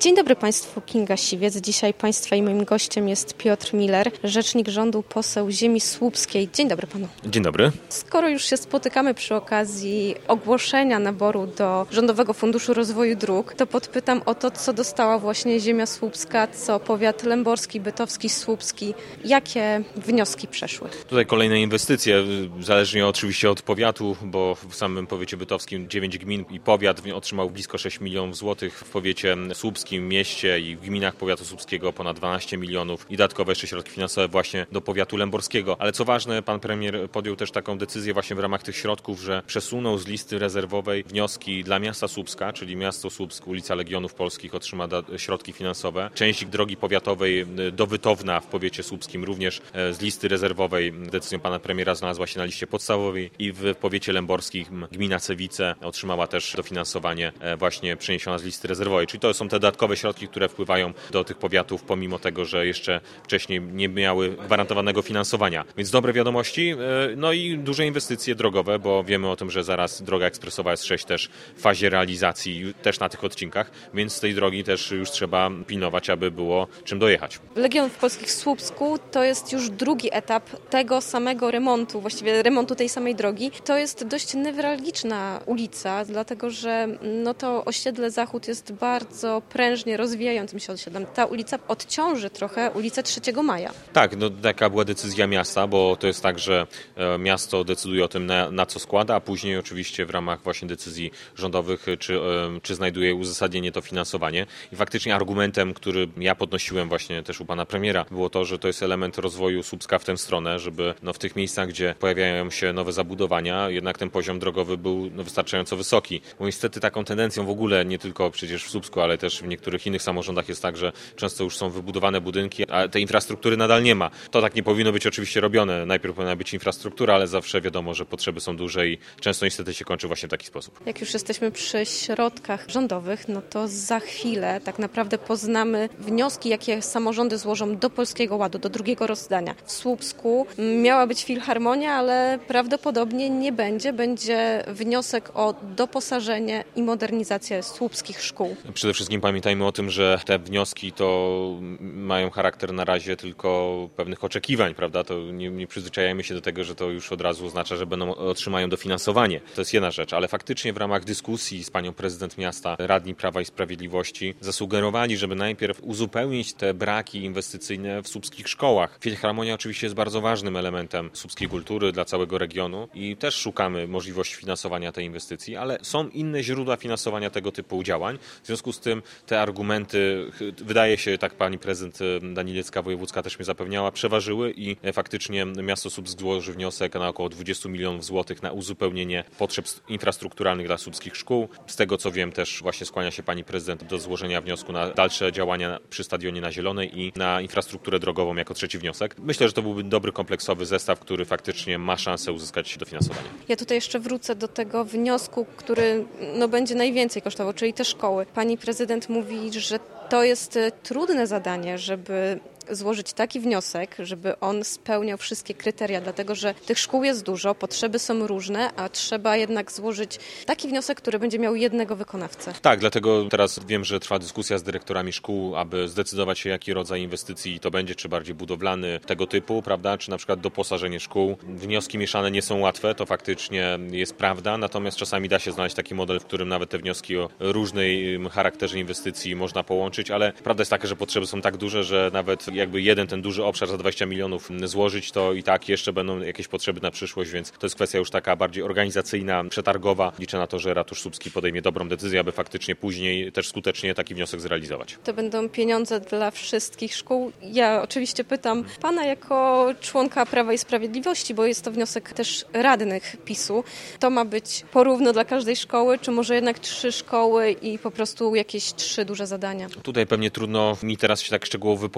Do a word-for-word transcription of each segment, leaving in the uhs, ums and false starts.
Dzień dobry Państwu, Kinga Siwiec. Dzisiaj Państwa i moim gościem jest Piotr Miller, rzecznik rządu, poseł ziemi słupskiej. Dzień dobry Panu. Dzień dobry. Skoro już się spotykamy przy okazji ogłoszenia naboru do Rządowego Funduszu Rozwoju Dróg, to podpytam o to, co dostała właśnie ziemia słupska, co powiat lęborski, bytowski, słupski. Jakie wnioski przeszły? Tutaj kolejne inwestycje, zależnie oczywiście od powiatu, bo w samym powiecie bytowskim dziewięć gmin i powiat otrzymał blisko sześć milionów złotych, w powiecie słupskim, mieście i w gminach powiatu słupskiego ponad dwanaście milionów i dodatkowe jeszcze środki finansowe właśnie do powiatu lęborskiego. Ale co ważne, pan premier podjął też taką decyzję właśnie w ramach tych środków, że przesunął z listy rezerwowej wnioski dla miasta Słupska, czyli miasto Słupsk, ulica Legionów Polskich otrzyma środki finansowe. Część drogi powiatowej do Wytowna w powiecie słupskim również z listy rezerwowej decyzją pana premiera znalazła się na liście podstawowej i w powiecie lęborskim gmina Cewice otrzymała też dofinansowanie właśnie przeniesiona z listy rezerwowej. Czyli to są te dodatkowe środki, które wpływają do tych powiatów, pomimo tego, że jeszcze wcześniej nie miały gwarantowanego finansowania. Więc dobre wiadomości, no i duże inwestycje drogowe, bo wiemy o tym, że zaraz droga ekspresowa S sześć też w fazie realizacji, też na tych odcinkach, więc z tej drogi też już trzeba pilnować, aby było czym dojechać. Legionów Polskich w Słupsku to jest już drugi etap tego samego remontu, właściwie remontu tej samej drogi. To jest dość newralgiczna ulica, dlatego że no to osiedle Zachód jest bardzo prężnie rozwijającym się osiedlem. Ta ulica odciąży trochę ulicę trzeciego maja. Tak, no taka była decyzja miasta, bo to jest tak, że miasto decyduje o tym, na, na co składa, a później oczywiście w ramach właśnie decyzji rządowych, czy, czy znajduje uzasadnienie to finansowanie. I faktycznie argumentem, który ja podnosiłem właśnie też u pana premiera, było to, że to jest element rozwoju Słupska w tę stronę, żeby no, w tych miejscach, gdzie pojawiają się nowe zabudowania, jednak ten poziom drogowy był no, wystarczająco wysoki. Bo niestety taką tendencją w ogóle, nie tylko przecież w Słupsku, ale też w niektórych innych samorządach jest tak, że często już są wybudowane budynki, a tej infrastruktury nadal nie ma. To tak nie powinno być oczywiście robione. Najpierw powinna być infrastruktura, ale zawsze wiadomo, że potrzeby są duże i często niestety się kończy właśnie w taki sposób. Jak już jesteśmy przy środkach rządowych, no to za chwilę tak naprawdę poznamy wnioski, jakie samorządy złożą do Polskiego Ładu, do drugiego rozdania. W Słupsku miała być filharmonia, ale prawdopodobnie nie będzie. Będzie wniosek o doposażenie i modernizację słupskich szkół. Przede wszystkim pamiętajmy o tym, że te wnioski to mają charakter na razie tylko pewnych oczekiwań, prawda? To nie, nie przyzwyczajajmy się do tego, że to już od razu oznacza, że będą otrzymają dofinansowanie. To jest jedna rzecz, ale faktycznie w ramach dyskusji z panią prezydent miasta, radni Prawa i Sprawiedliwości zasugerowali, żeby najpierw uzupełnić te braki inwestycyjne w słupskich szkołach. Filharmonia oczywiście jest bardzo ważnym elementem słupskiej kultury dla całego regionu i też szukamy możliwości finansowania tej inwestycji, ale są inne źródła finansowania tego typu działań. W związku z tym te argumenty, wydaje się, tak pani prezydent Danilecka Wojewódzka też mnie zapewniała, przeważyły i faktycznie miasto Słupsk złoży wniosek na około dwadzieścia milionów złotych na uzupełnienie potrzeb infrastrukturalnych dla słupskich szkół. Z tego co wiem, też właśnie skłania się pani prezydent do złożenia wniosku na dalsze działania przy stadionie na Zielonej i na infrastrukturę drogową jako trzeci wniosek. Myślę, że to byłby dobry kompleksowy zestaw, który faktycznie ma szansę uzyskać dofinansowanie. Ja tutaj jeszcze wrócę do tego wniosku, który no, będzie najwięcej kosztował, czyli te szkoły. Pani prezydent mówi, że to jest trudne zadanie, żeby złożyć taki wniosek, żeby on spełniał wszystkie kryteria, dlatego że tych szkół jest dużo, potrzeby są różne, a trzeba jednak złożyć taki wniosek, który będzie miał jednego wykonawcę. Tak, dlatego teraz wiem, że trwa dyskusja z dyrektorami szkół, aby zdecydować się, jaki rodzaj inwestycji to będzie, czy bardziej budowlany tego typu, prawda, czy na przykład doposażenie szkół. Wnioski mieszane nie są łatwe, to faktycznie jest prawda, natomiast czasami da się znaleźć taki model, w którym nawet te wnioski o różnej charakterze inwestycji można połączyć, ale prawda jest taka, że potrzeby są tak duże, że nawet jakby jeden ten duży obszar za dwadzieścia milionów złożyć, to i tak jeszcze będą jakieś potrzeby na przyszłość, więc to jest kwestia już taka bardziej organizacyjna, przetargowa. Liczę na to, że Ratusz Słupski podejmie dobrą decyzję, aby faktycznie później też skutecznie taki wniosek zrealizować. To będą pieniądze dla wszystkich szkół. Ja oczywiście pytam pana jako członka Prawa i Sprawiedliwości, bo jest to wniosek też radnych PiSu. To ma być porówno dla każdej szkoły, czy może jednak trzy szkoły i po prostu jakieś trzy duże zadania? Tutaj pewnie trudno mi teraz się tak szczegółowo wypowiadać.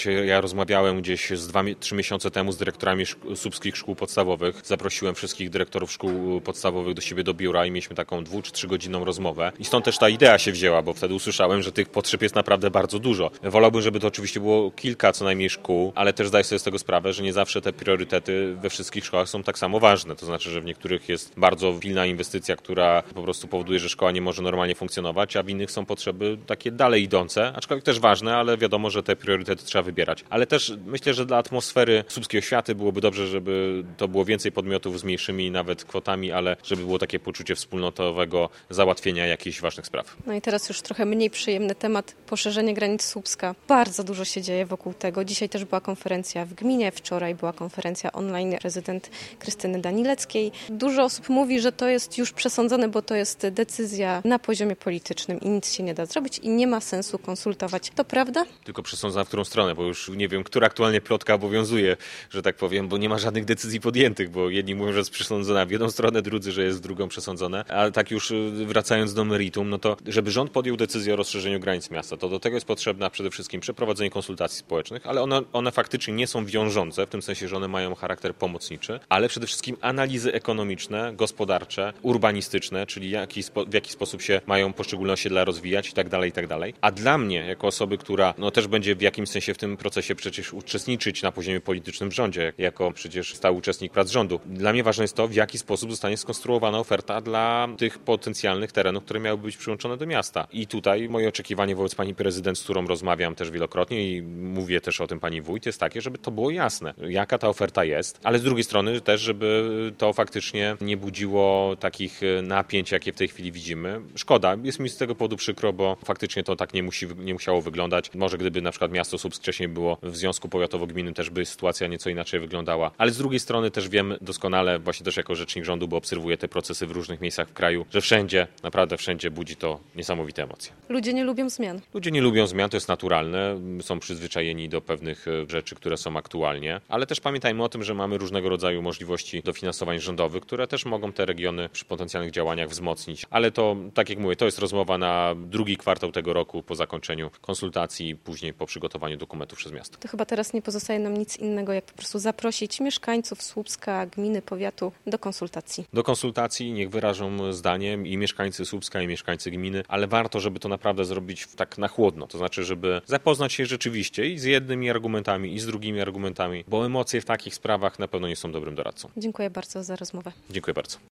się, ja rozmawiałem gdzieś z dwa, trzy miesiące temu z dyrektorami szk- słupskich szkół podstawowych. Zaprosiłem wszystkich dyrektorów szkół podstawowych do siebie do biura i mieliśmy taką dwu czy trzygodzinną rozmowę. I stąd też ta idea się wzięła, bo wtedy usłyszałem, że tych potrzeb jest naprawdę bardzo dużo. Wolałbym, żeby to oczywiście było kilka co najmniej szkół, ale też zdaję sobie z tego sprawę, że nie zawsze te priorytety we wszystkich szkołach są tak samo ważne. To znaczy, że w niektórych jest bardzo pilna inwestycja, która po prostu powoduje, że szkoła nie może normalnie funkcjonować, a w innych są potrzeby takie dalej idące, aczkolwiek też ważne, ale wiadomo, że te priorytety trzeba wybierać. Ale też myślę, że dla atmosfery słupskiej oświaty byłoby dobrze, żeby to było więcej podmiotów z mniejszymi nawet kwotami, ale żeby było takie poczucie wspólnotowego załatwienia jakichś ważnych spraw. No i teraz już trochę mniej przyjemny temat, poszerzenie granic Słupska. Bardzo dużo się dzieje wokół tego. Dzisiaj też była konferencja w gminie, wczoraj była konferencja online prezydent Krystyny Danileckiej. Dużo osób mówi, że to jest już przesądzone, bo to jest decyzja na poziomie politycznym i nic się nie da zrobić i nie ma sensu konsultować. To prawda? Tylko przesądzam w którą stronę, bo już nie wiem, która aktualnie plotka obowiązuje, że tak powiem, bo nie ma żadnych decyzji podjętych, bo jedni mówią, że jest przesądzona w jedną stronę, drudzy, że jest w drugą przesądzone. Ale tak już wracając do meritum, no to żeby rząd podjął decyzję o rozszerzeniu granic miasta, to do tego jest potrzebna przede wszystkim przeprowadzenie konsultacji społecznych, ale one, one faktycznie nie są wiążące, w tym sensie, że one mają charakter pomocniczy, ale przede wszystkim analizy ekonomiczne, gospodarcze, urbanistyczne, czyli jaki spo, w jaki sposób się mają poszczególne osiedla rozwijać i tak dalej, i tak dalej. A dla mnie, jako osoby, która no, też będzie w jakimś sensie w tym procesie przecież uczestniczyć na poziomie politycznym w rządzie, jako przecież stały uczestnik prac rządu, dla mnie ważne jest to, w jaki sposób zostanie skonstruowana oferta dla tych potencjalnych terenów, które miały być przyłączone do miasta. I tutaj moje oczekiwanie wobec pani prezydent, z którą rozmawiam też wielokrotnie i mówię też o tym pani wójt, jest takie, żeby to było jasne, jaka ta oferta jest, ale z drugiej strony też, żeby to faktycznie nie budziło takich napięć, jakie w tej chwili widzimy. Szkoda, jest mi z tego powodu przykro, bo faktycznie to tak nie musi, nie musiało wyglądać. Może gdyby na przykład miasto Słupsk wcześniej było w związku powiatowo-gminnym, też by sytuacja nieco inaczej wyglądała. Ale z drugiej strony też wiem doskonale, właśnie też jako rzecznik rządu, bo obserwuję te procesy w różnych miejscach w kraju, że wszędzie, naprawdę wszędzie budzi to niesamowite emocje. Ludzie nie lubią zmian. Ludzie nie lubią zmian, to jest naturalne. Są przyzwyczajeni do pewnych rzeczy, które są aktualnie, ale też pamiętajmy o tym, że mamy różnego rodzaju możliwości dofinansowań rządowych, które też mogą te regiony przy potencjalnych działaniach wzmocnić. Ale to, tak jak mówię, to jest rozmowa na drugi kwartał tego roku po zakończeniu konsultacji i później po przygotowaniu dokumentów przez miasto. To chyba teraz nie pozostaje nam nic innego, jak po prostu zaprosić mieszkańców Słupska, gminy, powiatu do konsultacji. Do konsultacji niech wyrażą zdanie i mieszkańcy Słupska, i mieszkańcy gminy, ale warto, żeby to naprawdę zrobić tak na chłodno. To znaczy, żeby zapoznać się rzeczywiście i z jednymi argumentami, i z drugimi argumentami, bo emocje w takich sprawach na pewno nie są dobrym doradcą. Dziękuję bardzo za rozmowę. Dziękuję bardzo.